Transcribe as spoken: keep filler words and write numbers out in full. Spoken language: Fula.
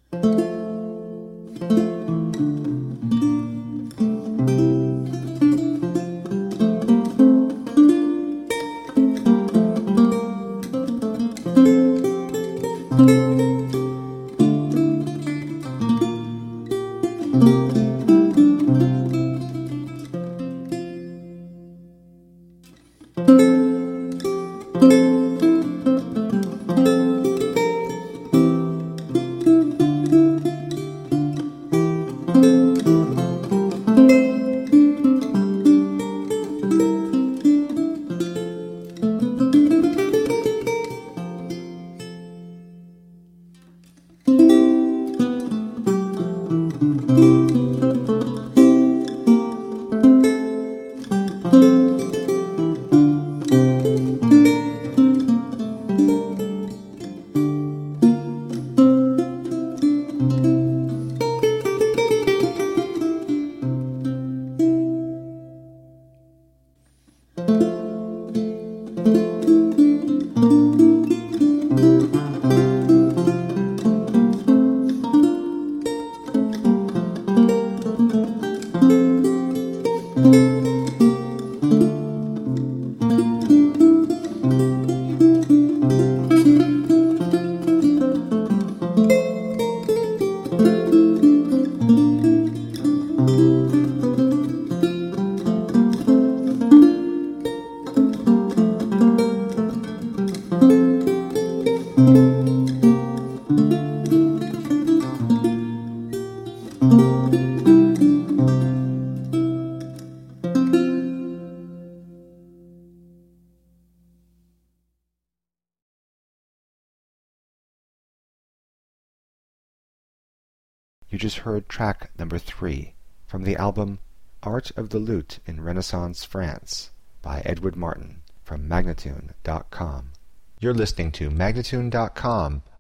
You just heard track number three from the album Art of the Lute in Renaissance France by Edward Martin from Magnatune dot com. You're listening to Magnatune dot com,